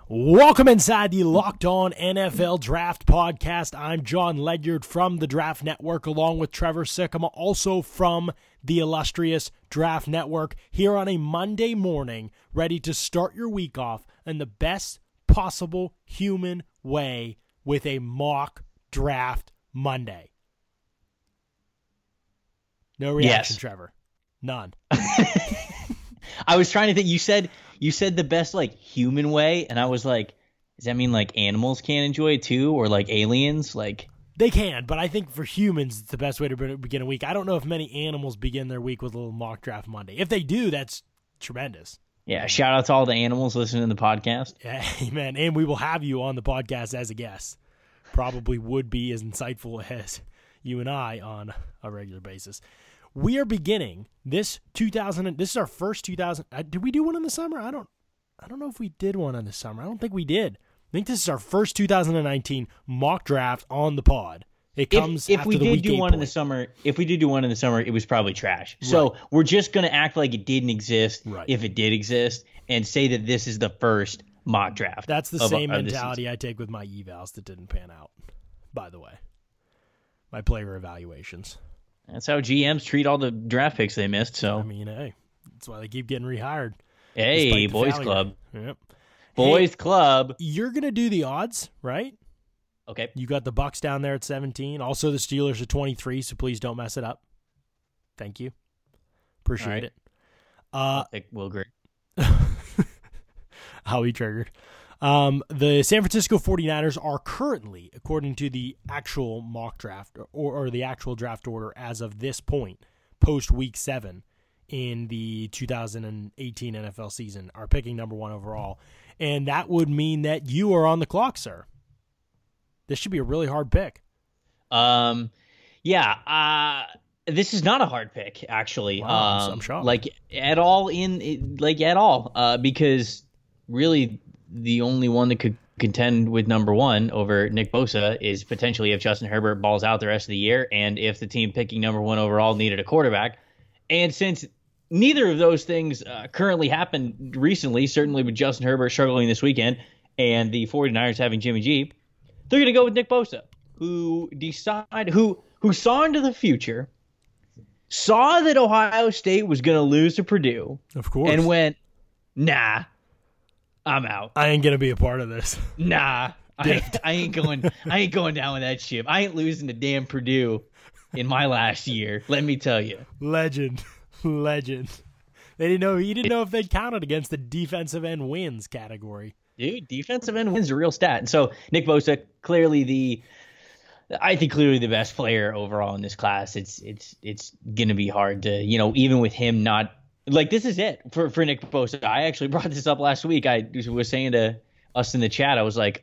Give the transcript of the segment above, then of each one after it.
Welcome inside the Locked On NFL Draft Podcast. I'm John Ledyard from the Draft Network, along with Trevor Sikkema, also from the illustrious Draft Network, here on a Monday morning, ready to start your week off in the best possible human way with a mock draft Monday. No reaction, Yes. Trevor. None. I was trying to think. You said the best human way, and I was like, does that mean animals can't enjoy it too, or aliens? They can, but I think for humans, it's the best way to begin a week. I don't know if many animals begin their week with a little mock draft Monday. If they do, that's tremendous. Yeah. Shout out to all the animals listening to the podcast. Yeah, amen. And we will have you on the podcast as a guest. Probably would be as insightful as you and I on a regular basis. We are beginning this is our first 2000. Did we do one in the summer? I don't know if we did one in the summer. I don't think we did. I think this is our first 2019 mock draft on the pod. It comes if after we the did week do 8 one in the point. summer. If we did do one in the summer, it was probably trash. So we're just gonna act like it didn't exist, Right. if it did exist, and say that this is the first mock draft. That's the of same this mentality I take with my evals that didn't pan out, by the way. My player evaluations. That's how GMs treat all the draft picks they missed. So I mean, hey, that's why they keep getting rehired. hey, despite the boys failure. club, Yep. boys club. You're going to do the odds, right? Okay. You got the Bucks down there at 17. Also, the Steelers at 23, so please don't mess it up. Thank you. Appreciate All right. it. I think we'll agree. How he triggered. The San Francisco 49ers are currently, according to the actual mock draft or the actual draft order as of this point, post week 7 in the 2018 NFL season, are picking number 1 overall. And that would mean that you are on the clock, sir. This should be a really hard pick. This is not a hard pick, actually. Wow, I'm shocked. At all, because really the only one that could contend with number 1 over Nick Bosa is potentially if Justin Herbert balls out the rest of the year, and if the team picking number 1 overall needed a quarterback. And since neither of those things currently happened recently, certainly with Justin Herbert struggling this weekend and the 49ers having Jimmy G, they're going to go with Nick Bosa, who saw into the future, saw that Ohio State was going to lose to Purdue, Of course. and went, nah, I'm out. I ain't going to be a part of this. Nah, I ain't going down with that ship. I ain't losing to damn Purdue in my last year. Let me tell you. Legend. They didn't know. He didn't know if they counted against the defensive end wins category. Dude, defensive end wins a real stat. And so Nick Bosa, clearly the best player overall in this class. It's going to be hard to, even with him not, this is it for Nick Bosa. I actually brought this up last week. I was saying to us in the chat, I was like,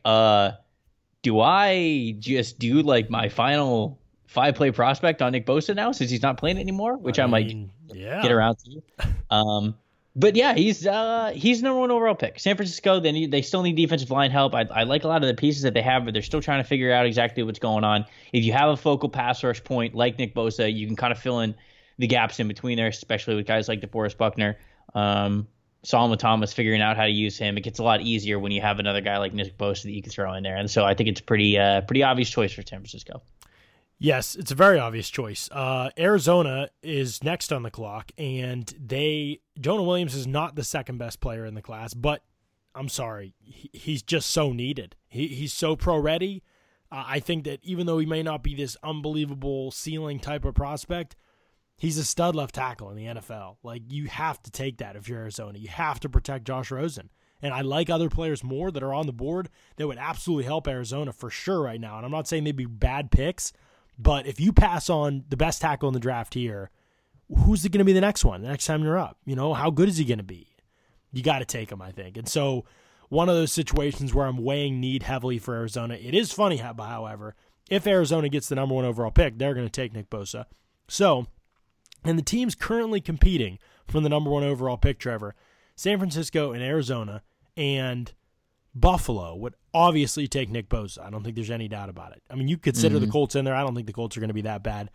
do I just do my final 5-play prospect on Nick Bosa now since he's not playing anymore, which I might get around to. But yeah, he's number 1 overall pick. San Francisco, they still need defensive line help. I like a lot of the pieces that they have, but they're still trying to figure out exactly what's going on. If you have a focal pass rush point like Nick Bosa, you can kind of fill in the gaps in between there, especially with guys like DeForest Buckner. Solomon Thomas, figuring out how to use him. It gets a lot easier when you have another guy like Nick Bosa that you can throw in there. And so I think it's a pretty obvious choice for San Francisco. Yes, it's a very obvious choice. Arizona is next on the clock, and Jonah Williams is not the second best player in the class, but I'm sorry, he's just so needed. He's so pro-ready. I think that even though he may not be this unbelievable ceiling type of prospect, he's a stud left tackle in the NFL. You have to take that if you're Arizona. You have to protect Josh Rosen. And I like other players more that are on the board that would absolutely help Arizona for sure right now. And I'm not saying they'd be bad picks, but if you pass on the best tackle in the draft here, who's going to be the next one? The next time you're up, how good is he going to be? You got to take him, I think. And so one of those situations where I'm weighing need heavily for Arizona. It is funny, however, if Arizona gets the number 1 overall pick, they're going to take Nick Bosa. So, and the teams currently competing for the number 1 overall pick, Trevor, San Francisco and Arizona, and Buffalo would obviously take Nick Bosa. I don't think there's any doubt about it. I mean, you consider the Colts in there. I don't think the Colts are going to be that bad.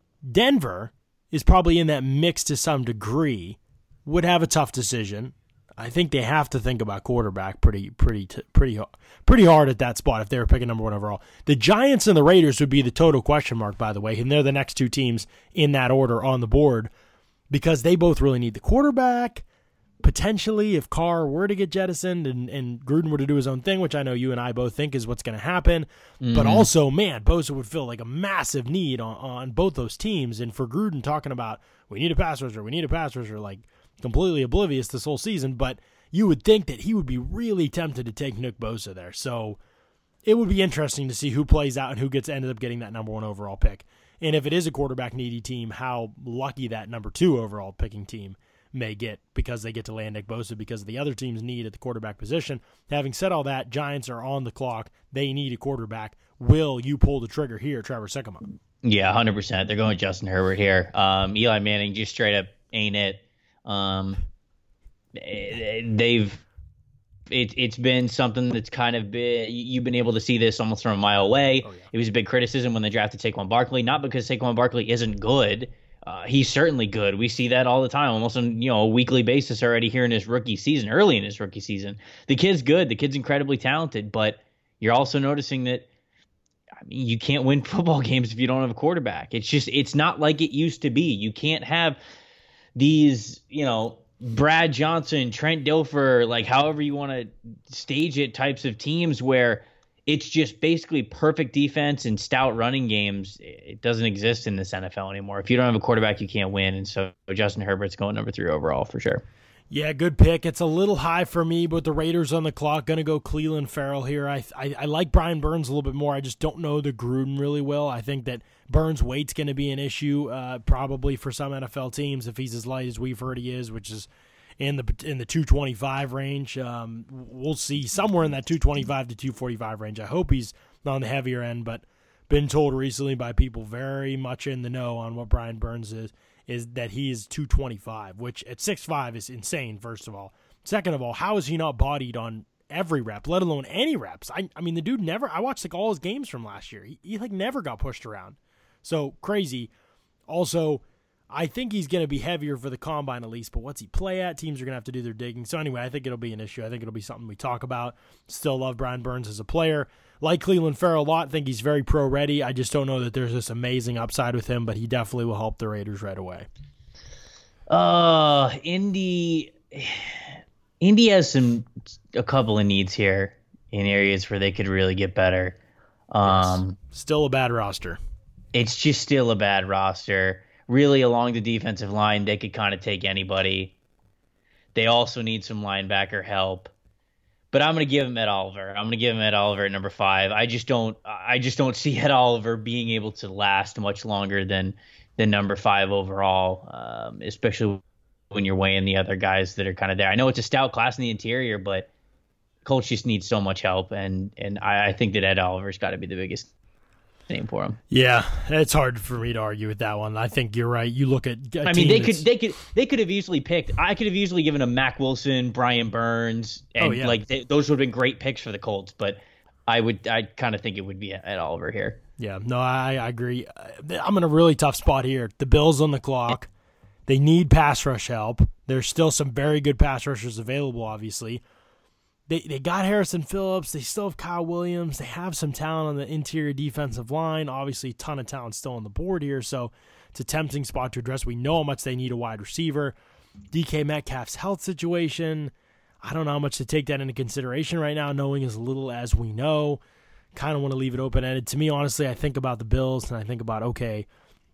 Denver is probably in that mix to some degree, would have a tough decision. I think they have to think about quarterback pretty hard at that spot if they were picking number 1 overall. The Giants and the Raiders would be the total question mark, by the way, and they're the next 2 teams in that order on the board because they both really need the quarterback. Potentially, if Carr were to get jettisoned and Gruden were to do his own thing, which I know you and I both think is what's going to happen, but also, man, Bosa would feel like a massive need on both those teams. And for Gruden talking about, we need a pass rusher, like completely oblivious this whole season, but you would think that he would be really tempted to take Nick Bosa there. So it would be interesting to see who plays out and who ended up getting that number 1 overall pick. And if it is a quarterback-needy team, how lucky that number 2 overall picking team may get because they get to land Nick Bosa because of the other team's need at the quarterback position. Having said all that, Giants are on the clock. They need a quarterback. Will you pull the trigger here, Trevor Sycamore? Yeah, 100%. They're going Justin Herbert here. Eli Manning just straight up ain't it. It's been something that's kind of been, you've been able to see this almost from a mile away. Oh, yeah. It was a big criticism when they drafted Saquon Barkley, not because Saquon Barkley isn't good. He's certainly good. We see that all the time, almost on a weekly basis already here in his rookie season, early in his rookie season. The kid's good. The kid's incredibly talented, but you're also noticing that you can't win football games if you don't have a quarterback. It's not like it used to be. You can't have these, Brad Johnson, Trent Dilfer, like however you want to stage it, types of teams where it's just basically perfect defense and stout running games. It doesn't exist in this NFL anymore. If you don't have a quarterback, you can't win. And so Justin Herbert's going number 3 overall for sure. Yeah, good pick. It's a little high for me, but the Raiders on the clock. Going to go Clelin Ferrell here. I like Brian Burns a little bit more. I just don't know the Gruden really well. I think that Burns' weight's going to be an issue probably for some NFL teams if he's as light as we've heard he is, which is in the 225 range. We'll see somewhere in that 225 to 245 range. I hope he's on the heavier end, but been told recently by people very much in the know on what Brian Burns is that he is 225, which at 6'5" is insane, first of all. Second of all, how is he not bodied on every rep, let alone any reps? I mean, the dude never – I watched all his games from last year. He never got pushed around. So, crazy. Also, I think he's going to be heavier for the combine at least, but what's he play at? Teams are going to have to do their digging. So anyway, I think it'll be an issue. I think it'll be something we talk about. Still love Brian Burns as a player. Like Clelin Ferrell a lot. Think he's very pro-ready. I just don't know that there's this amazing upside with him, but he definitely will help the Raiders right away. Indy has a couple of needs here in areas where they could really get better. Still a bad roster. It's just still a bad roster. Really, along the defensive line, they could kind of take anybody. They also need some linebacker help. But I'm going to give him Ed Oliver. At number 5. I just don't see Ed Oliver being able to last much longer than number 5 overall, especially when you're weighing the other guys that are kind of there. I know it's a stout class in the interior, but Colts just need so much help, and I think that Ed Oliver's got to be the biggest name for him. Yeah, it's hard for me to argue with that one. I think you're right. You look at they could have easily picked. I could have easily given him Mack Wilson, Brian Burns, and those would have been great picks for the Colts. But I kind of think it would be Ed Oliver here. Yeah, no, I agree. I'm in a really tough spot here. The Bills on the clock. They need pass rush help. There's still some very good pass rushers available, obviously. They got Harrison Phillips. They still have Kyle Williams. They have some talent on the interior defensive line. Obviously, a ton of talent still on the board here, so it's a tempting spot to address. We know how much they need a wide receiver. DK Metcalf's health situation, I don't know how much to take that into consideration right now, knowing as little as we know. Kind of want to leave it open-ended. To me, honestly, I think about the Bills, and I think about, okay,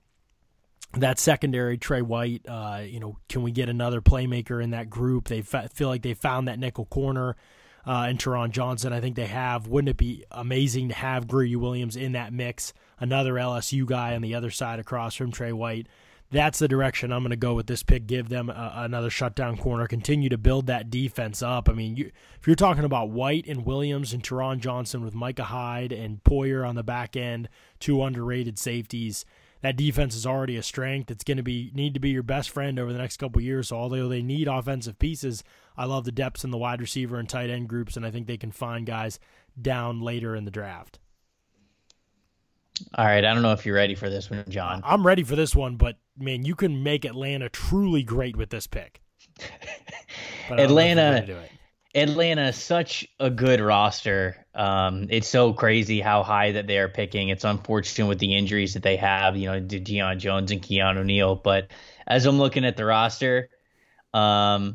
that secondary, Trey White, can we get another playmaker in that group? They feel like they found that nickel corner. And Teron Johnson, I think they have. Wouldn't it be amazing to have Greedy Williams in that mix? Another LSU guy on the other side across from Trey White. That's the direction I'm going to go with this pick. Give them another shutdown corner. Continue to build that defense up. I mean, if you're talking about White and Williams and Teron Johnson with Micah Hyde and Poyer on the back end, 2 underrated safeties, that defense is already a strength. It's going to need to be your best friend over the next couple of years. So although they need offensive pieces, I love the depths in the wide receiver and tight end groups, and I think they can find guys down later in the draft. All right, I don't know if you're ready for this one, John. I'm ready for this one, but, man, you can make Atlanta truly great with this pick. But I don't know if they're Atlanta, gonna do it. Atlanta, such a good roster. It's so crazy how high that they are picking. It's unfortunate with the injuries that they have, to Deion Jones and Keanu Neal. But as I'm looking at the roster, I'm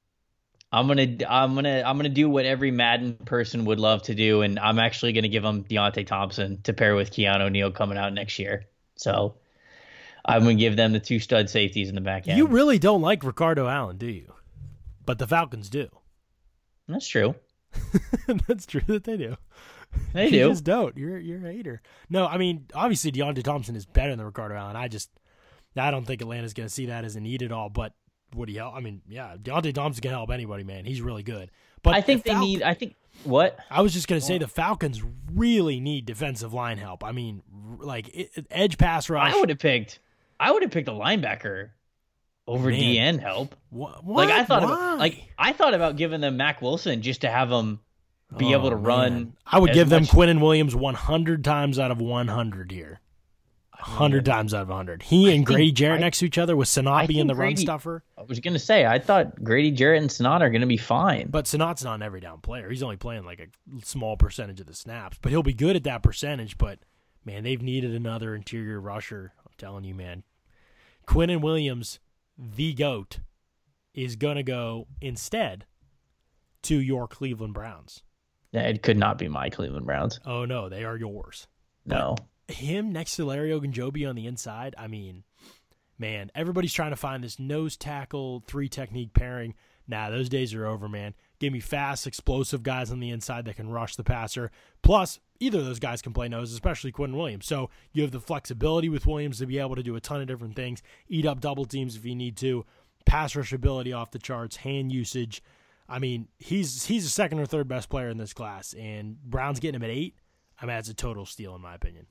gonna do what every Madden person would love to do, and I'm actually gonna give them Deontay Thompson to pair with Keanu Neal coming out next year. So I'm gonna give them the two stud safeties in the back end. You really don't like Ricardo Allen, do you? But the Falcons do. That's true. That's true that they do. They You do. just don't. You're a hater. No, I mean, obviously Deontay Thompson is better than Ricardo Allen. I don't think Atlanta's going to see that as a need at all. But would he help? I mean, yeah, Deontay Thompson can help anybody, man. He's really good. But I think they need. I think what? I was just going to say the Falcons really need defensive line help. I mean, edge pass rush. I would have picked a linebacker over Man. DN help. What? Like I Why? thought about giving them Mac Wilson just to have him be able to run. Man. I would as give them much- Quinnen Williams 100 times out of 100 here. 100 times out of 100. He and Grady Jarrett next to each other with Sanat being the run Grady- stuffer. I was gonna say I thought Grady Jarrett and Sonat are gonna be fine. But Sanat's not an every down player. He's only playing like a small percentage of the snaps. But he'll be good at that percentage. But, man, they've needed another interior rusher. I'm telling you, man. Quinnen Williams, the GOAT, is going to go instead to your Cleveland Browns. It could not be my Cleveland Browns. Oh, no, they are yours. No. Him next to Larry Ogunjobi on the inside, I mean, man, everybody's trying to find this nose tackle, 3-technique pairing. Nah, those days are over, man. Give me fast, explosive guys on the inside that can rush the passer. Plus, either of those guys can play nose, especially Quinnen Williams. So you have the flexibility with Williams to be able to do a ton of different things, eat up double teams if you need to, pass rush ability off the charts, hand usage. I mean, he's the second or third best player in this class, and Brown's getting him at 8. I mean, that's a total steal in my opinion.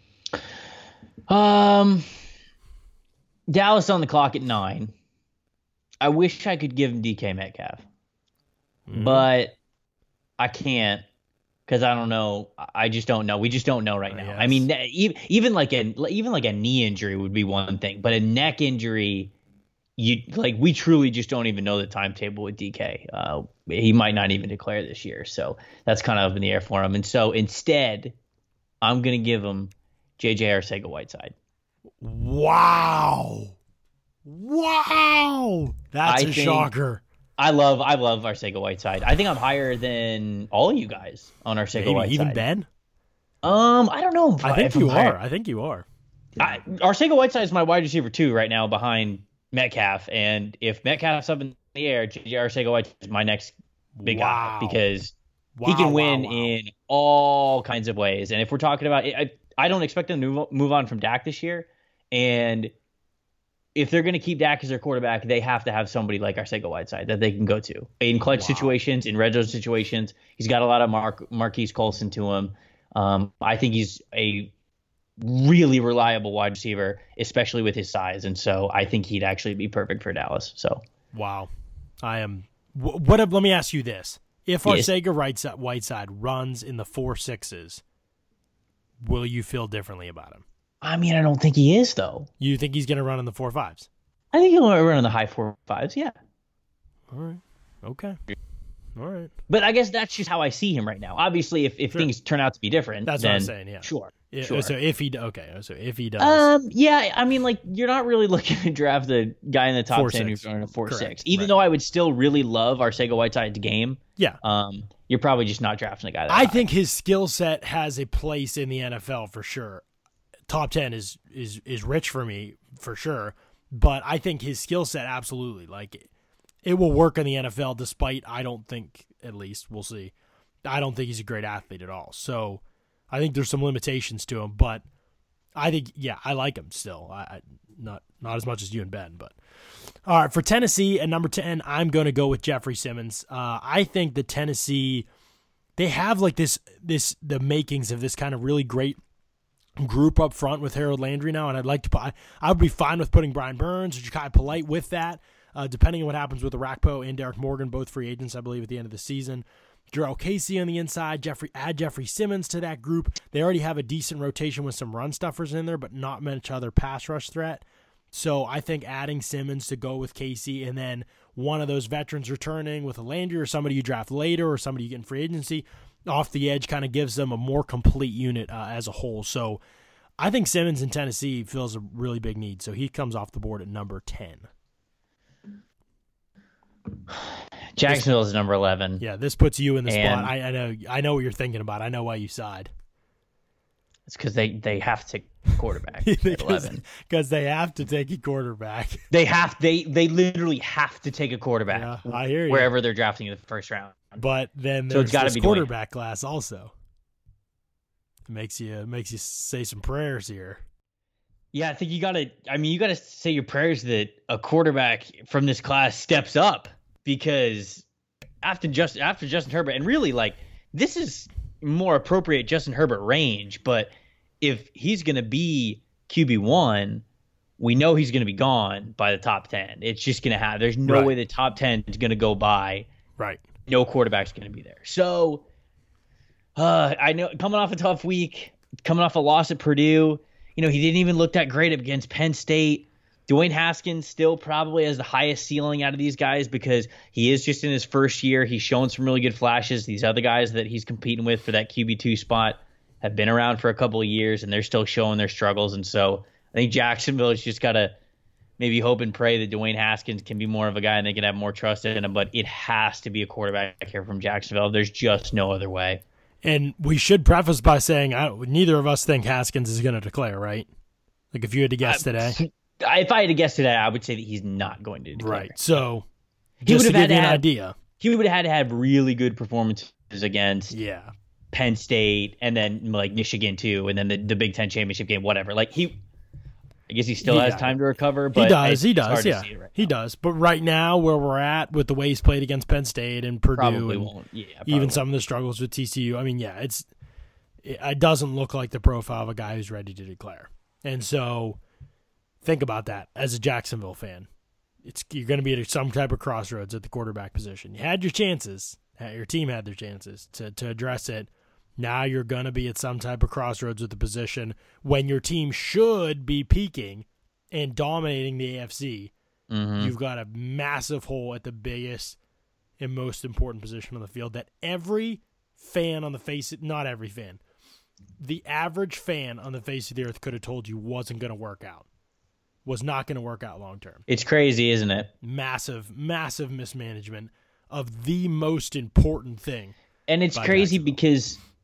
Dallas on the clock at 9. I wish I could give him DK Metcalf, but I can't because I don't know. I just don't know. We just don't know right now. Yes. I mean, even like a knee injury would be one thing, but a neck injury, we truly just don't even know the timetable with DK. He might not even declare this year, so that's kind of up in the air for him. And so instead, I'm gonna give him JJ Arcega-Whiteside. Wow. That's a shocker. I love Arcega-Whiteside. I think I'm higher than all you guys on Arcega-Whiteside. Maybe even Ben? I don't know. I think you are. Arcega-Whiteside is my wide receiver 2 right now behind Metcalf. And if Metcalf's up in the air, JJ Arcega-Whiteside is my next big guy because he can win in all kinds of ways. And if we're talking about it, I don't expect them to move on from Dak this year. And if they're going to keep Dak as their quarterback, they have to have somebody like Arcega-Whiteside that they can go to in clutch situations, in red zone situations. He's got a lot of Marquise Colson to him. I think he's a really reliable wide receiver, especially with his size. And so I think he'd actually be perfect for Dallas. So wow, I am. Let me ask you this: if Arcega-Whiteside runs in the 4.6s, will you feel differently about him? I mean, I don't think he is, though. You think he's going to run in the 4.5s? I think he'll run in the high 4.5s, yeah. All right. Okay. All right. But I guess that's just how I see him right now. Obviously, if things turn out to be different, that's then, what I'm saying, yeah. Sure. So if he does. Yeah, I mean, like, you're not really looking to draft the guy in the top 10 who's running a 4.6. Even though I would still really love Arcega-Whiteside's game. Yeah. You're probably just not drafting a guy that I high. think his skill set has a place in the NFL for sure. Top 10 is rich for me for sure, but I think his skill set absolutely, like, it will work in the NFL despite, I don't think, at least we'll see, I don't think he's a great athlete at all. So I think there's some limitations to him, but I think, yeah, I like him still. I not as much as you and Ben, but all right, for Tennessee at number 10, I'm going to go with Jeffrey Simmons. I think that Tennessee, they have like the makings of this kind of really great group up front with Harold Landry now, and I would be fine with putting Brian Burns or Ja'Kai Polite with that, depending on what happens with Arakpo and Derek Morgan, both free agents, I believe, at the end of the season. Jarrell Casey on the inside, add Jeffrey Simmons to that group. They already have a decent rotation with some run stuffers in there, but not much other pass rush threat. So I think adding Simmons to go with Casey, and then one of those veterans returning with a Landry or somebody you draft later or somebody you get in free agency off the edge kind of gives them a more complete unit as a whole. So I think Simmons in Tennessee fills a really big need. So he comes off the board at number 10. Jacksonville is number 11. Yeah, this puts you in the spot. I know what you're thinking about. I know why you sighed. It's because they have to take a quarterback at 11. Because they have to take a quarterback. They literally have to take a quarterback. Yeah, I hear you. Wherever they're drafting in the first round. But then there's this quarterback class also. It makes you say some prayers here. Yeah, I think you gotta say your prayers that a quarterback from this class steps up, because after Justin Herbert, and really like this is more appropriate Justin Herbert range, but if he's gonna be QB1, we know he's gonna be gone by the top 10. It's just gonna have there's no way the top 10 is gonna go by. Right. No quarterback's gonna be there. So I know coming off a tough week, coming off a loss at Purdue. He didn't even look that great against Penn State. Dwayne Haskins still probably has the highest ceiling out of these guys because he is just in his first year. He's shown some really good flashes. These other guys that he's competing with for that QB2 spot have been around for a couple of years, and they're still showing their struggles. And so I think Jacksonville has just got to maybe hope and pray that Dwayne Haskins can be more of a guy and they can have more trust in him. But it has to be a quarterback here from Jacksonville. There's just no other way. And we should preface by saying neither of us think Haskins is going to declare, right? Like if you had to guess today. If I had to guess today, I would say that he's not going to declare. Right. So just to give you an idea. He would have had to have really good performances against Penn State and then like Michigan too, and then the Big Ten championship game, whatever. Like I guess he still has time to recover, but he does, yeah. He does. But right now, where we're at with the way he's played against Penn State and Purdue, probably won't. Yeah, even some of the struggles with TCU. I mean, it doesn't look like the profile of a guy who's ready to declare. And so, think about that as a Jacksonville fan. You're going to be at some type of crossroads at the quarterback position. You had your chances. Your team had their chances to address it. Now you're going to be at some type of crossroads with the position when your team should be peaking and dominating the AFC. Mm-hmm. You've got a massive hole at the biggest and most important position on the field that every fan on the face – not every fan. The average fan on the face of the earth could have told you wasn't going to work out, was not going to work out long term. It's crazy, isn't it? Massive, massive mismanagement of the most important thing. And it's crazy because –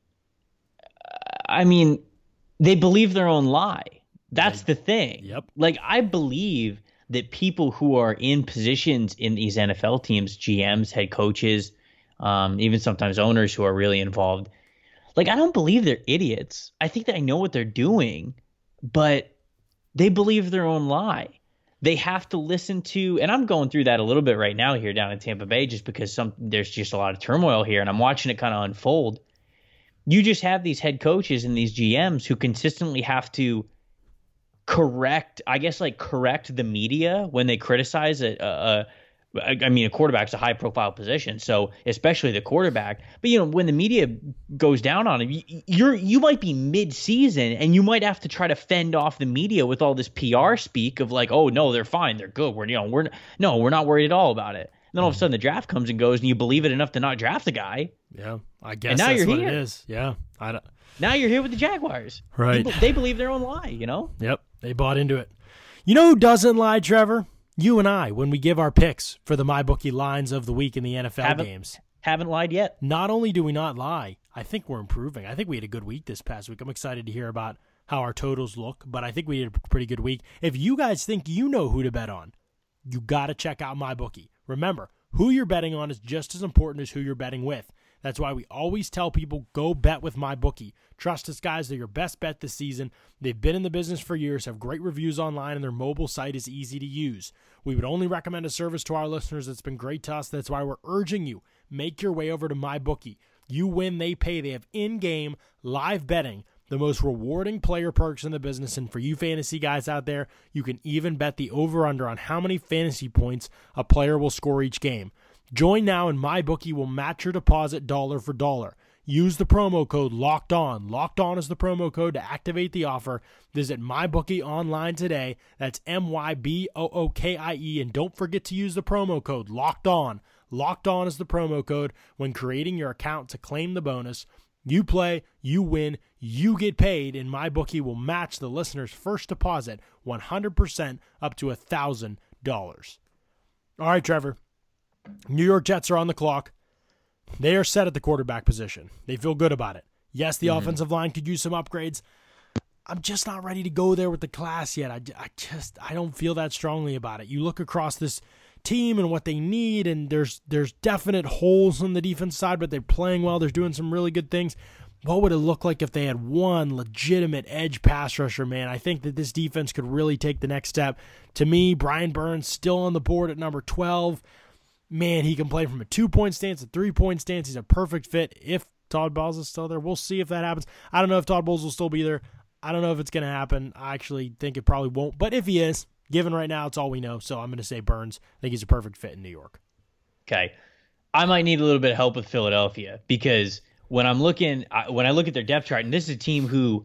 I mean, they believe their own lie. That's the thing. Yep. Like, I believe that people who are in positions in these NFL teams, GMs, head coaches, even sometimes owners who are really involved, like, I don't believe they're idiots. I think that I know what they're doing, but they believe their own lie. They have to listen to, and I'm going through that a little bit right now here down in Tampa Bay just because there's just a lot of turmoil here, and I'm watching it kind of unfold. You just have these head coaches and these GMs who consistently have to correct the media when they criticize a quarterback's a high profile position. So especially the quarterback, but when the media goes down on him, you might be mid season and you might have to try to fend off the media with all this PR speak of like, oh no, they're fine. They're good. We're not worried at all about it. And then all of a sudden the draft comes and goes and you believe it enough to not draft the guy. Yeah, I guess that's what it is. Yeah. Now you're here with the Jaguars. Right. They believe their own lie, Yep, they bought into it. You know who doesn't lie, Trevor? You and I, when we give our picks for the MyBookie lines of the week in the NFL games. Haven't lied yet. Not only do we not lie, I think we're improving. I think we had a good week this past week. I'm excited to hear about how our totals look, but I think we had a pretty good week. If you guys think you know who to bet on, you got to check out MyBookie. Remember, who you're betting on is just as important as who you're betting with. That's why we always tell people, go bet with MyBookie. Trust us, guys. They're your best bet this season. They've been in the business for years, have great reviews online, and their mobile site is easy to use. We would only recommend a service to our listeners that's been great to us. That's why we're urging you, make your way over to MyBookie. You win, they pay. They have in-game live betting, the most rewarding player perks in the business. And for you fantasy guys out there, you can even bet the over-under on how many fantasy points a player will score each game. Join now and MyBookie will match your deposit dollar for dollar. use the promo code Locked On. Locked On is the promo code to activate the offer. Visit MyBookie online today. That's MyBookie, and don't forget to use the promo code Locked On. Locked On is the promo code when creating your account to claim the bonus. You play, you win, you get paid, and MyBookie will match the listener's first deposit 100% up to $1,000. All right, Trevor. New York Jets are on the clock. They are set at the quarterback position. They feel good about it. Yes, the offensive line could use some upgrades. I'm just not ready to go there with the class yet. I don't feel that strongly about it. You look across this team and what they need, and there's definite holes on the defense side, but they're playing well. They're doing some really good things. What would it look like if they had one legitimate edge pass rusher, man? I think that this defense could really take the next step. To me, Brian Burns still on the board at number 12. Man, he can play from a 2-point stance, a 3-point stance. He's a perfect fit if Todd Bowles is still there. We'll see if that happens. I don't know if Todd Bowles will still be there. I don't know if it's going to happen. I actually think it probably won't. But if he is, given right now, it's all we know. So I'm going to say Burns. I think he's a perfect fit in New York. Okay. I might need a little bit of help with Philadelphia because when I look at their depth chart, and this is a team who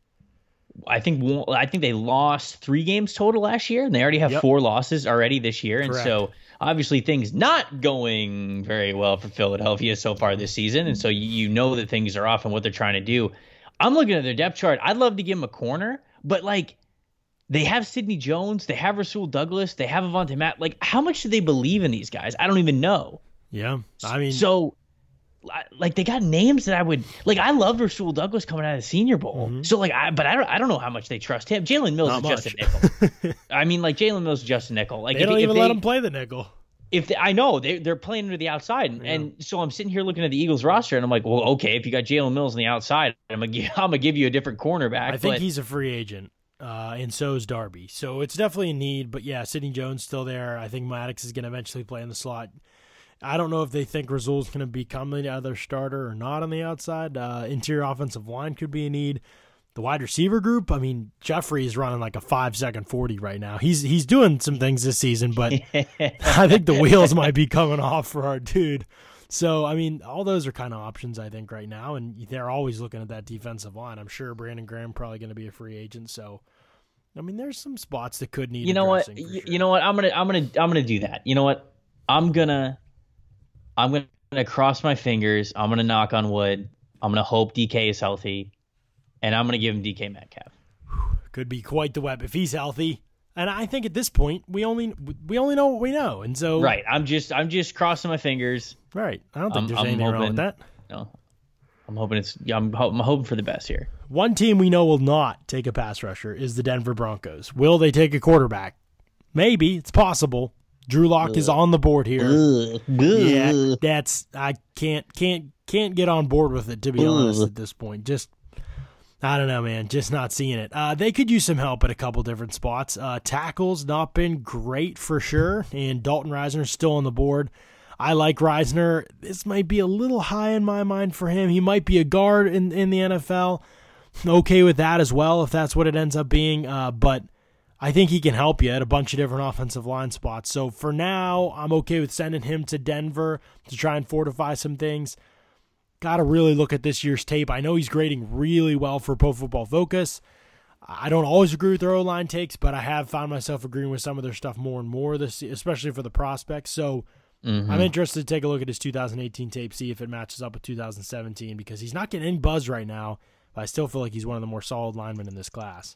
I think they lost 3 games total last year, and they already have 4 losses already this year. Correct. And so obviously things not going very well for Philadelphia so far this season. And so you know that things are off and what they're trying to do. I'm looking at their depth chart. I'd love to give them a corner, but like they have Sidney Jones, they have Rasul Douglas, they have Avonte Matt. Like how much do they believe in these guys? I don't even know. Yeah. I mean, so like they got names that I would like. I loved Rasul Douglas coming out of the Senior Bowl. Mm-hmm. So like, I don't know how much they trust him. Jalen Mills is just a nickel. I mean, like Jalen Mills is just a nickel. Like they don't even let him play the nickel. I know they're playing to the outside, and so I'm sitting here looking at the Eagles roster, and I'm like, well, okay, if you got Jalen Mills on the outside, I'm gonna give you a different cornerback. I think he's a free agent, and so is Darby. So it's definitely a need. But yeah, Sidney Jones still there. I think Maddox is going to eventually play in the slot. I don't know if they think Rasul's going to become the other starter or not on the outside. Interior offensive line could be a need. The wide receiver group, I mean, Jeffrey is running like a 5-second 40 right now. He's doing some things this season, but I think the wheels might be coming off for our dude. So, I mean, all those are kind of options, I think, right now, and they're always looking at that defensive line. I'm sure Brandon Graham probably going to be a free agent, so I mean, there's some spots that could need. You know what? Sure. You know what? I'm gonna do that. You know what? I'm gonna cross my fingers. I'm gonna knock on wood. I'm gonna hope DK is healthy. And I'm going to give him DK Metcalf. Could be quite the web if he's healthy. And I think at this point we only know what we know. And so right, I'm just crossing my fingers. Right. I don't think there's anything wrong with that. No. I'm hoping for the best here. One team we know will not take a pass rusher is the Denver Broncos. Will they take a quarterback? Maybe. It's possible. Drew Lock is on the board here. Yeah, that's I can't get on board with it, to be honest, at this point. Just I don't know, man. Just not seeing it. They could use some help at a couple different spots. Tackles not been great for sure, and Dalton Reisner still on the board. I like Reisner. This might be a little high in my mind for him. He might be a guard in the NFL. Okay with that as well, if that's what it ends up being. But I think he can help you at a bunch of different offensive line spots. So for now, I'm okay with sending him to Denver to try and fortify some things. Got to really look at this year's tape. I know he's grading really well for Pro Football Focus. I don't always agree with their O-line takes, but I have found myself agreeing with some of their stuff more and more, especially for the prospects. So I'm interested to take a look at his 2018 tape, see if it matches up with 2017, because he's not getting any buzz right now, but I still feel like he's one of the more solid linemen in this class.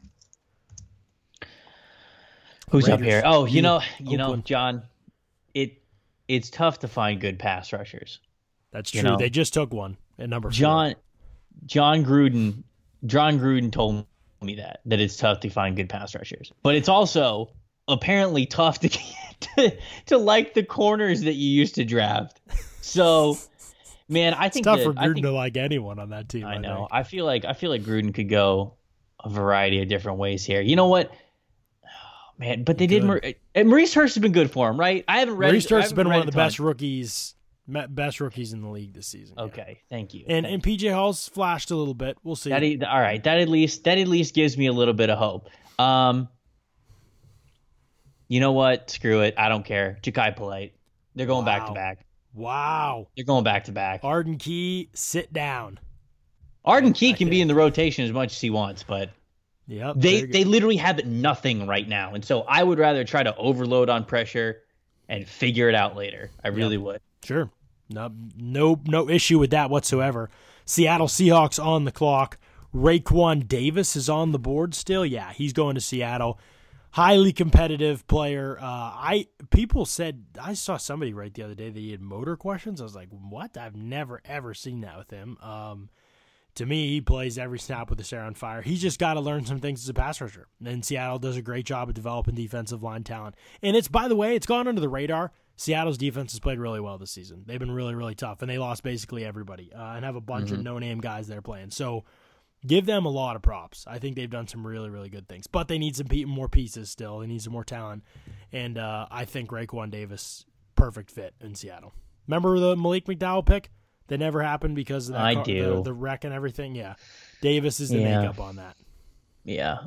Who's Raiders, up here? Oh, you know, John, it's tough to find good pass rushers. That's true. They just took one at number 4. John Gruden told me that it's tough to find good pass rushers, but it's also apparently tough to like the corners that you used to draft. So, man, I think it's tough for Gruden to like anyone on that team. I know. I feel like Gruden could go a variety of different ways here. You know what? Man, but they did. Maurice Hurst has been good for him, right? I haven't read. Maurice Hurst has been one of the best rookies in the league this season. Okay, thank you. And PJ Hall's flashed a little bit. We'll see. All right, that at least gives me a little bit of hope. You know what? Screw it. I don't care. Ja'Kai Polite. They're going back to back. Wow. They're going back to back. Arden Key, sit down. Arden Key can be in the rotation as much as he wants, but they literally have nothing right now. And so I would rather try to overload on pressure and figure it out later. I really would. Sure. No issue with that whatsoever. Seattle Seahawks on the clock. Raekwon Davis is on the board still. Yeah, he's going to Seattle. Highly competitive player. People said, I saw somebody write the other day that he had motor questions. I was like, what? I've never, ever seen that with him. To me, he plays every snap with his hair on fire. He's just got to learn some things as a pass rusher. And Seattle does a great job of developing defensive line talent. And it's, by the way, it's gone under the radar. Seattle's defense has played really well this season. They've been really, really tough, and they lost basically everybody and have a bunch of no-name guys they're playing. So give them a lot of props. I think they've done some really, really good things. But they need some more pieces still. They need some more talent. And I think Raekwon Davis, perfect fit in Seattle. Remember the Malik McDowell pick? That never happened because of that the wreck and everything. Yeah. Davis is the makeup on that. Yeah.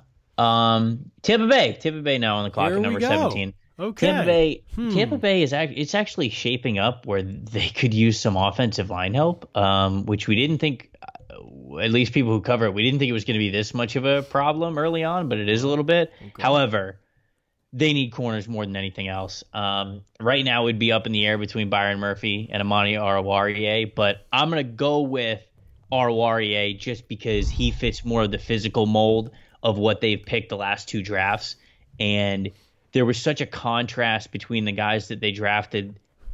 Tampa Bay now on the clock at number 17. Okay. Tampa Bay is it's actually shaping up where they could use some offensive line help, which we didn't think, at least people who cover it, we didn't think it was going to be this much of a problem early on, but it is a little bit. Okay. However, they need corners more than anything else. Right now, it would be up in the air between Byron Murphy and Amani Oruwariye, but I'm going to go with Oruwariye just because he fits more of the physical mold of what they've picked the last two drafts. And there was such a contrast between the guys that they drafted,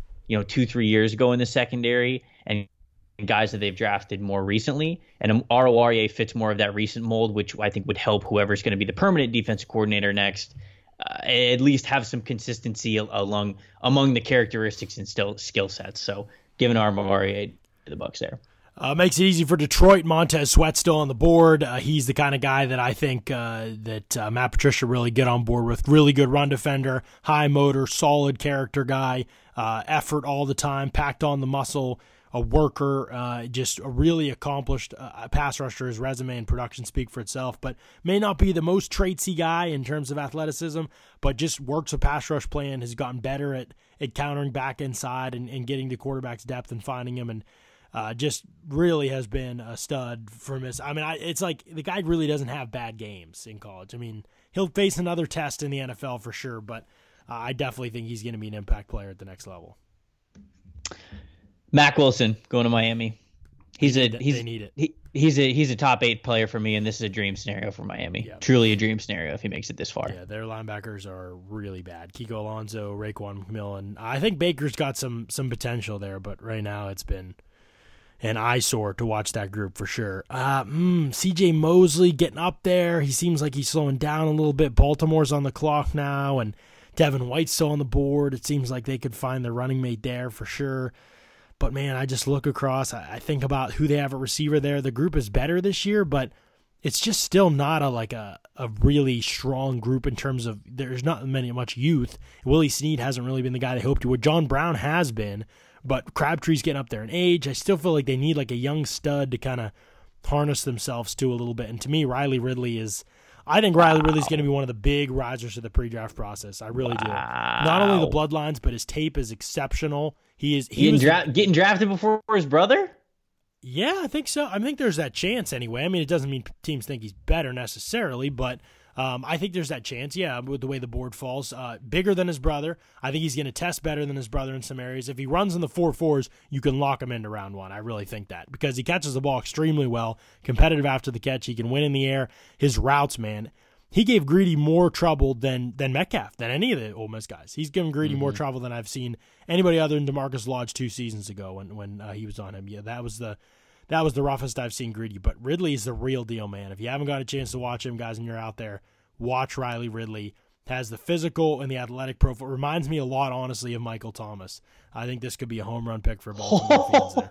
2-3 years ago in the secondary and guys that they've drafted more recently. And Oruwariye fits more of that recent mold, which I think would help whoever's going to be the permanent defensive coordinator next. At least have some consistency among the characteristics and skill sets. So giving Oruwariye to the Bucs there. Makes it easy for Detroit. Montez Sweat still on the board. He's the kind of guy that I think that Matt Patricia really get on board with. Really good run defender, high motor, solid character guy, effort all the time, packed on the muscle, a worker, just a really accomplished pass rusher. His resume and production speak for itself, but may not be the most traitsy guy in terms of athleticism, but just works a pass rush plan, has gotten better at countering back inside and getting the quarterback's depth and finding him, and just really has been a stud from his. I mean, it's like the guy really doesn't have bad games in college. I mean, he'll face another test in the NFL for sure, but I definitely think he's going to be an impact player at the next level. Mack Wilson going to Miami. They need it. He's a top 8 player for me, and this is a dream scenario for Miami. Yeah. Truly a dream scenario if he makes it this far. Yeah, their linebackers are really bad. Kiko Alonso, Raekwon McMillan. I think Baker's got some potential there, but right now it's been an eyesore to watch that group for sure. C.J. Mosley getting up there. He seems like he's slowing down a little bit. Baltimore's on the clock now, and Devin White's still on the board. It seems like they could find their running mate there for sure. But, man, I just look across. I think about who they have at receiver there. The group is better this year, but it's just still not a really strong group in terms of there's not much youth. Willie Snead hasn't really been the guy they hoped he would. John Brown has been, but Crabtree's getting up there in age. I still feel like they need like a young stud to kind of harness themselves to a little bit. And to me, Riley Ridley's going to be one of the big risers to the pre-draft process. I really do. Not only the bloodlines, but his tape is exceptional. He was getting drafted before his brother? Yeah, I think so. I think there's that chance anyway. I mean, it doesn't mean teams think he's better necessarily, but I think there's that chance, yeah, with the way the board falls. Bigger than his brother. I think he's going to test better than his brother in some areas. If he runs in the 4.4s, you can lock him into round 1. I really think that because he catches the ball extremely well, competitive after the catch. He can win in the air. His routes, man. He gave Greedy more trouble than Metcalf, than any of the Ole Miss guys. He's given Greedy more trouble than I've seen anybody other than DeMarcus Lodge 2 seasons ago when he was on him. Yeah, that was the roughest I've seen Greedy. But Ridley is the real deal, man. If you haven't got a chance to watch him, guys, and you're out there, watch Riley Ridley. Has the physical and the athletic profile. Reminds me a lot, honestly, of Michael Thomas. I think this could be a home run pick for Baltimore fans there.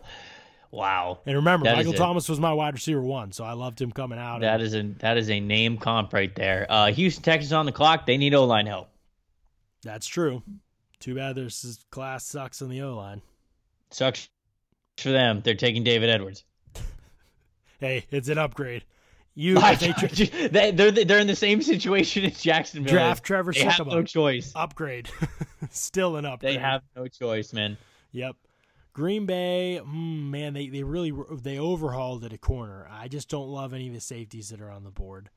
Wow. And remember, Michael Thomas was my wide receiver 1, so I loved him coming out. That is a name comp right there. Houston Texans on the clock. They need O-line help. That's true. Too bad this class sucks in the O-line. Sucks for them. They're taking David Edwards. Hey, it's an upgrade. They're in the same situation as Jacksonville. Draft Trevor Sikkema. They have no choice. Upgrade. Still an upgrade. They have no choice, man. Yep. Green Bay, man, they really overhauled at a corner. I just don't love any of the safeties that are on the board.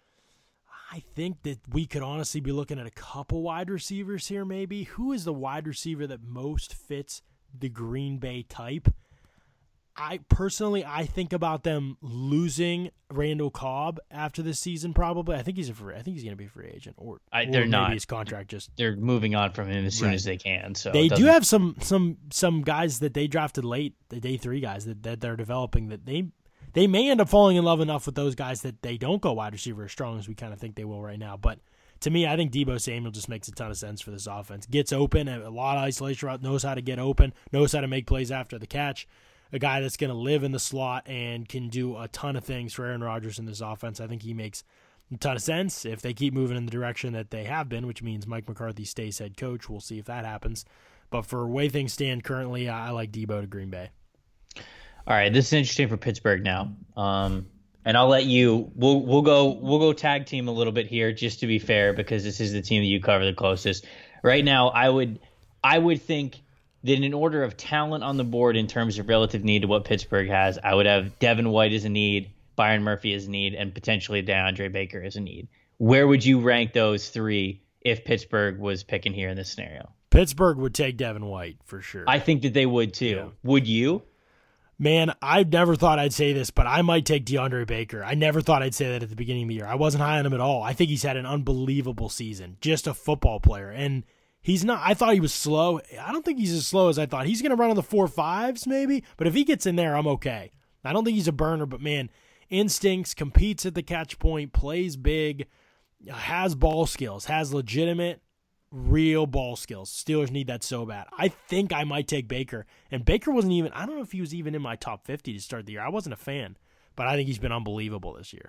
I think that we could honestly be looking at a couple wide receivers here maybe. Who is the wide receiver that most fits the Green Bay type? I think about them losing Randall Cobb after this season. Probably, I think he's going to be a free agent, or they're maybe not. His contract they're moving on from him as soon as they can. So they do have some guys that they drafted late, the day 3 guys that they're developing. That they may end up falling in love enough with those guys that they don't go wide receiver as strong as we kind of think they will right now. But to me, I think Deebo Samuel just makes a ton of sense for this offense. Gets open, a lot of isolation route, knows how to get open, knows how to make plays after the catch. A guy that's going to live in the slot and can do a ton of things for Aaron Rodgers in this offense. I think he makes a ton of sense if they keep moving in the direction that they have been, which means Mike McCarthy stays head coach. We'll see if that happens. But for the way things stand currently, I like Deebo to Green Bay. All right, this is interesting for Pittsburgh now. And I'll let you. We'll go tag team a little bit here, just to be fair, because this is the team that you cover the closest. Right now, I would think that in order of talent on the board in terms of relative need to what Pittsburgh has, I would have Devin White as a need, Byron Murphy as a need, and potentially DeAndre Baker as a need. Where would you rank those 3 if Pittsburgh was picking here in this scenario? Pittsburgh would take Devin White for sure. I think that they would too. Yeah. Would you? Man, I never thought I'd say this, but I might take DeAndre Baker. I never thought I'd say that at the beginning of the year. I wasn't high on him at all. I think he's had an unbelievable season. Just a football player. And he's not. I thought he was slow. I don't think he's as slow as I thought. He's going to run on the 4.5s maybe, but if he gets in there, I'm okay. I don't think he's a burner, but man, instincts, competes at the catch point, plays big, has ball skills, has legitimate, real ball skills. Steelers need that so bad. I think I might take Baker, and Baker wasn't even. I don't know if he was even in my top 50 to start the year. I wasn't a fan, but I think he's been unbelievable this year.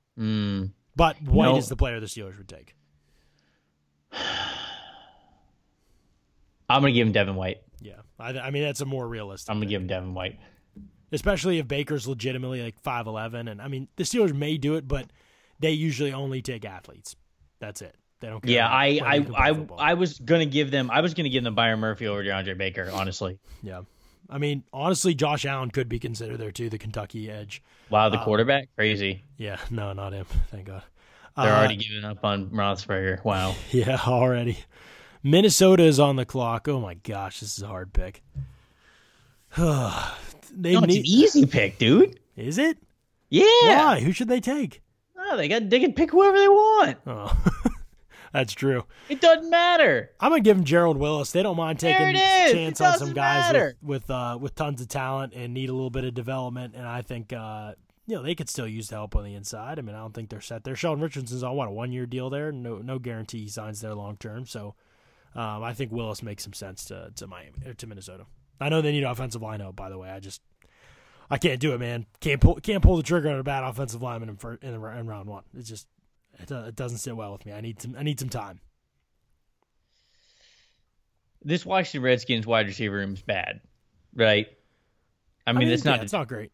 But White is the player the Steelers would take. I'm going to give him Devin White. Yeah. I mean, that's a more realistic. I'm going to give him Devin White. Especially if Baker's legitimately like 5'11". And, I mean, the Steelers may do it, but they usually only take athletes. That's it. They don't care. Yeah, I was going to give them Byron Murphy over DeAndre Baker, honestly. Yeah. I mean, honestly, Josh Allen could be considered there, too, the Kentucky edge. Wow, the quarterback? Crazy. Yeah, no, not him. Thank God. They're already giving up on Roethlisberger. Wow. Yeah, already. Minnesota is on the clock. Oh, my gosh, this is a hard pick. It's an easy pick, dude. Is it? Yeah. Why? Who should they take? Oh, they can pick whoever they want. Oh, that's true. It doesn't matter. I'm gonna give them Gerald Willis. They don't mind taking a chance on some guys matter. with tons of talent and need a little bit of development. And I think they could still use the help on the inside. I mean, I don't think they're set there. Sheldon Richardson's on a 1-year deal there. No guarantee he signs there long term. So I think Willis makes some sense to Miami or to Minnesota. I know they need offensive line help. By the way, I can't do it, man. Can't pull the trigger on a bad offensive lineman in round 1. It's just it doesn't sit well with me. I need some time. This Washington Redskins wide receiver room is bad, right? I mean it's not great.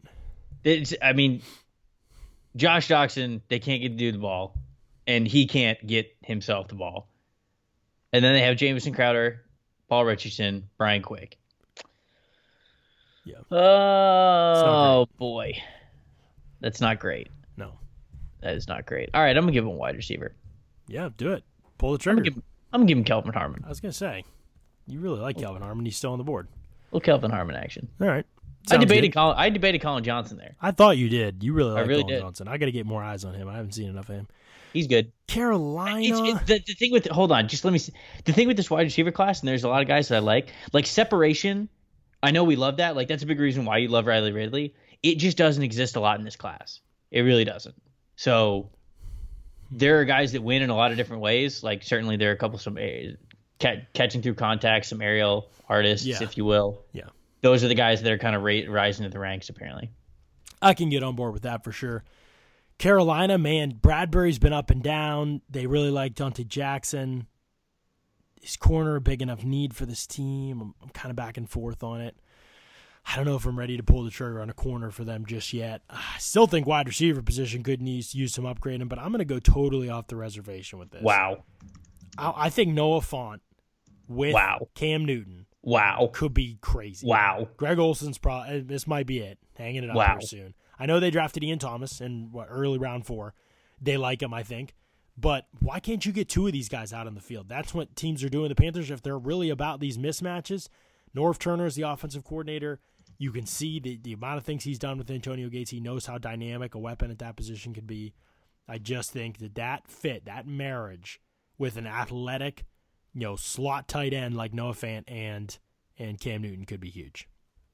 Josh Doctson, they can't get the dude the ball, and he can't get himself the ball. And then they have Jamison Crowder, Paul Richardson, Brian Quick. Yeah. Oh boy, that's not great. No, that is not great. All right, I'm gonna give him a wide receiver. Yeah, do it. Pull the trigger. I'm gonna give him Kelvin Harmon. I was gonna say, you really like Kelvin Harmon. He's still on the board. Well, Kelvin Harmon action. All right. I debated Colin Johnson there. I thought you did. You really like Colin Johnson. I got to get more eyes on him. I haven't seen enough of him. He's good. Carolina. The thing with hold on, just let me see. The thing with this wide receiver class, and there's a lot of guys that I like separation. I know we love that. Like that's a big reason why you love Riley Ridley. It just doesn't exist a lot in this class. It really doesn't. So there are guys that win in a lot of different ways. Like certainly there are a couple some catching through contact, some aerial artists, if you will. Yeah. Those are the guys that are kind of rising to the ranks, apparently. I can get on board with that for sure. Carolina, man, Bradbury's been up and down. They really like Dante Jackson. His corner, a big enough need for this team. I'm kind of back and forth on it. I don't know if I'm ready to pull the trigger on a corner for them just yet. I still think wide receiver position could use some upgrading, but I'm going to go totally off the reservation with this. Wow. I think Noah Fant with Cam Newton Wow. could be crazy. Wow. Greg Olson's probably, this might be it, hanging it up Wow. here soon. I know they drafted Ian Thomas in early round 4. They like him, I think. But why can't you get 2 of these guys out on the field? That's what teams are doing. The Panthers, if they're really about these mismatches, Norv Turner is the offensive coordinator. You can see the amount of things he's done with Antonio Gates. He knows how dynamic a weapon at that position could be. I just think that fit, that marriage with an athletic, slot tight end like Noah Fant and Cam Newton could be huge.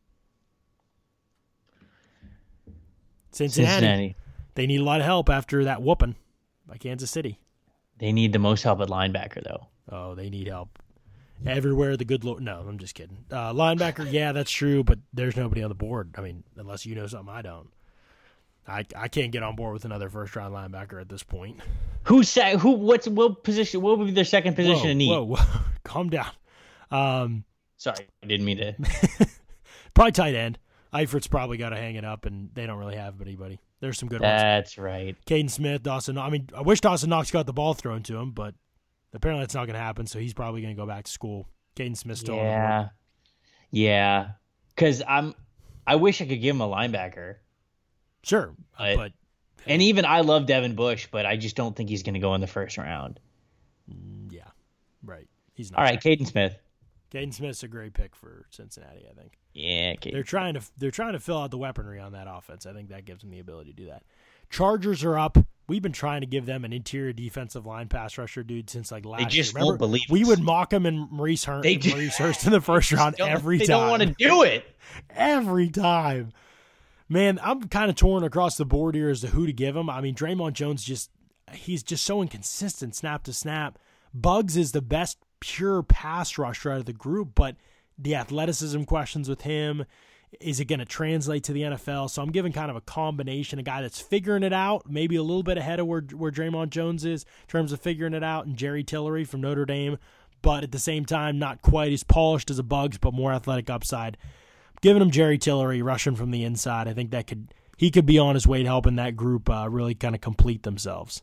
Cincinnati. They need a lot of help after that whooping by Kansas City. They need the most help at linebacker, though. Oh, they need help. Everywhere the good Lord. No, I'm just kidding. Linebacker, yeah, that's true, but there's nobody on the board. I mean, unless you know something I don't. I can't get on board with another first-round linebacker at this point. What position? What would be their second position in need? Whoa. Calm down. Sorry, I didn't mean to. Probably tight end. Eifert's probably got to hang it up, and they don't really have anybody. There's some good ones. That's right. Caden Smith, Dawson. I mean, I wish Dawson Knox got the ball thrown to him, but apparently that's not going to happen, so he's probably going to go back to school. Caden Smith's still on the board. Yeah. Because I wish I could give him a linebacker. Sure, but and even I love Devin Bush, but I just don't think he's going to go in the first round. Yeah, right. He's not. All right, Caden Smith. Caden Smith's a great pick for Cincinnati, I think. Yeah, they're trying to fill out the weaponry on that offense. I think that gives them the ability to do that. Chargers are up. We've been trying to give them an interior defensive line pass rusher dude since like last year. They just Remember, won't believe we us. would mock him and Maurice Hurst in the first round every time. They don't want to do it. Every time. Man, I'm kind of torn across the board here as to who to give him. I mean, Draymond Jones he's just so inconsistent snap to snap. Buggs is the best pure pass rusher out of the group, but the athleticism questions with him, is it going to translate to the NFL? So I'm giving kind of a combination, a guy that's figuring it out, maybe a little bit ahead of where Draymond Jones is in terms of figuring it out, and Jerry Tillery from Notre Dame, but at the same time, not quite as polished as a Buggs, but more athletic upside. Giving him Jerry Tillery, rushing from the inside. I think he could be on his way to helping that group really kind of complete themselves.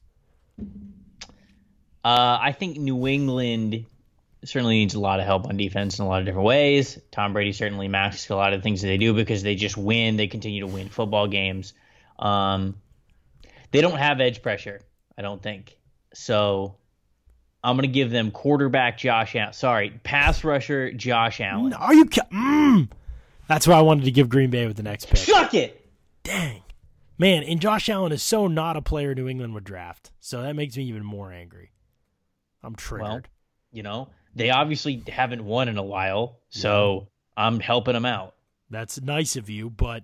I think New England certainly needs a lot of help on defense in a lot of different ways. Tom Brady certainly masks a lot of things that they do because they just win. They continue to win football games. They don't have edge pressure, I don't think. So I'm going to give them pass rusher Josh Allen. Are you That's what I wanted to give Green Bay with the next pick. Suck it! Dang. Man, and Josh Allen is so not a player New England would draft. So that makes me even more angry. I'm triggered. Well, they obviously haven't won in a while, so I'm helping them out. That's nice of you, but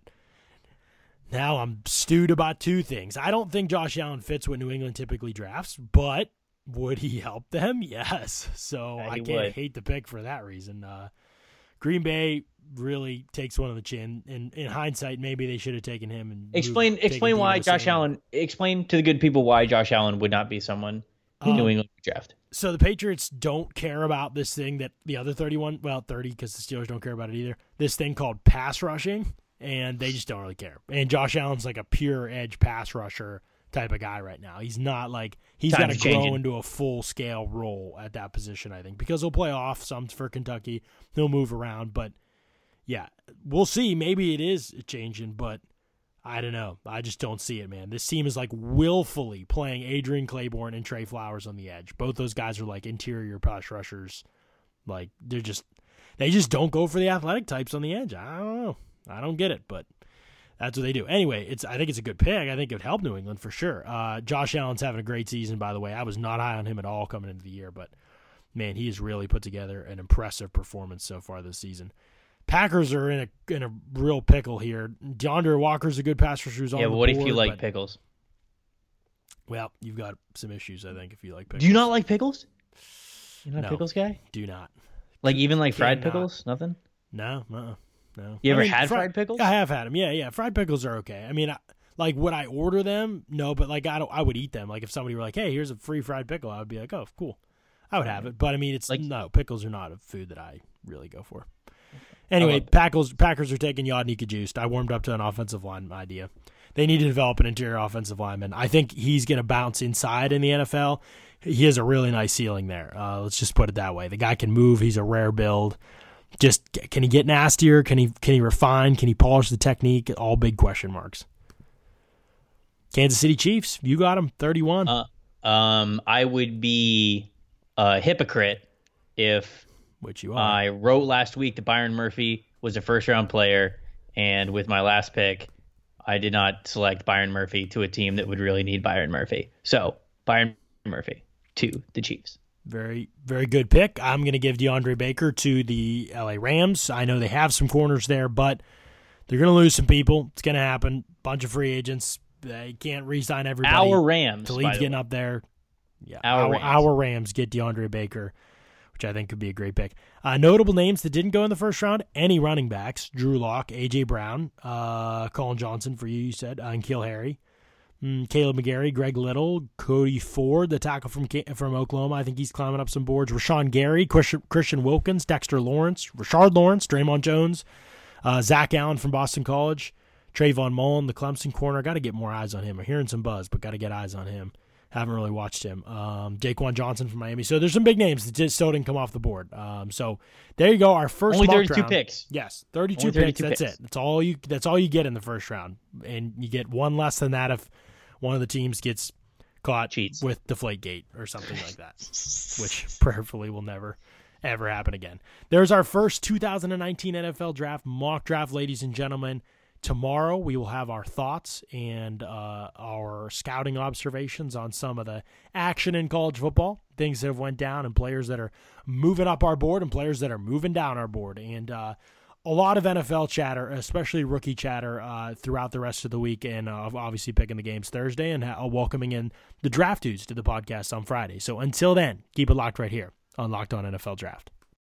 now I'm stewed about 2 things. I don't think Josh Allen fits what New England typically drafts, but would he help them? Yes. So I can't hate the pick for that reason. Green Bay really takes one on the chin. In hindsight, maybe they should have taken him. And explain why Josh Allen. Explain to the good people why Josh Allen would not be someone in New England would draft. So the Patriots don't care about this thing that the other 30 because the Steelers don't care about it either. This thing called pass rushing, and they just don't really care. And Josh Allen's like a pure edge pass rusher type of guy right now. He's not like he's got to grow into a full scale role at that position, I think, because he'll play off some for Kentucky. He'll move around, but yeah, we'll see. Maybe it is changing, but I don't know. I just don't see it, man. This team is like willfully playing Adrian Claiborne and Trey Flowers on the edge. Both those guys are like interior pass rushers. Like they just don't go for the athletic types on the edge. I don't know. I don't get it, but that's what they do. Anyway, I think it's a good pick. I think it would help New England for sure. Josh Allen's having a great season, by the way. I was not high on him at all coming into the year, but man, he has really put together an impressive performance so far this season. Packers are in a real pickle here. DeAndre Walker's a good pass rusher. Yeah, but what if you like pickles? Well, you've got some issues, I think, if you like pickles. Do you not like pickles? You're not No, a pickles guy? Do not. Like even like fried pickles? Nothing? No. You ever had fried pickles? I have had them. Yeah. Fried pickles are okay. I mean, would I order them? No, but like I would eat them. Like if somebody were like, "Hey, here's a free fried pickle," I would be like, "Oh, cool." I would have it. But I mean, it's like pickles are not a food that I really go for. Anyway, Packers are taking Yodnika Juiced. I warmed up to an offensive line idea. They need to develop an interior offensive lineman. I think he's going to bounce inside in the NFL. He has a really nice ceiling there. Let's just put it that way. The guy can move. He's a rare build. Just can he get nastier? Can he refine? Can he polish the technique? All big question marks. Kansas City Chiefs, you got them 31. I would be a hypocrite if which you are. I wrote last week that Byron Murphy was a first-round player, and with my last pick, I did not select Byron Murphy to a team that would really need Byron Murphy. So, Byron Murphy to the Chiefs. Very, very good pick. I'm going to give DeAndre Baker to the LA Rams. I know they have some corners there, but they're going to lose some people. It's going to happen. Bunch of free agents. They can't re-sign everybody. Our Rams. Talib's getting up there. Yeah, Our Rams get DeAndre Baker, which I think could be a great pick. Notable names that didn't go in the first round, any running backs: Drew Lock, A.J. Brown, Colin Johnson for you said, and N'Keal Harry, Caleb McGarry, Greg Little, Cody Ford, the tackle from Oklahoma. I think he's climbing up some boards. Rashawn Gary, Christian Wilkins, Dexter Lawrence, Rashard Lawrence, Draymond Jones, Zach Allen from Boston College, Trayvon Mullen, the Clemson corner. Got to get more eyes on him. I'm hearing some buzz, but got to get eyes on him. Haven't really watched him. Jaquan Johnson from Miami. So there's some big names that just still didn't come off the board. So there you go. Our first only mock 32 round. picks. Yes, 32 picks. That's it. That's all you get in the first round, and you get one less than that if one of the teams gets caught cheats with Deflategate or something like that, which prayerfully will never ever happen again. There's our first 2019 NFL Draft mock draft, ladies and gentlemen. Tomorrow we will have our thoughts and our scouting observations on some of the action in college football, things that have went down, and players that are moving up our board and players that are moving down our board. And a lot of NFL chatter, especially rookie chatter, throughout the rest of the week, and obviously picking the games Thursday and welcoming in the draft dudes to the podcast on Friday. So until then, keep it locked right here on Locked On NFL Draft.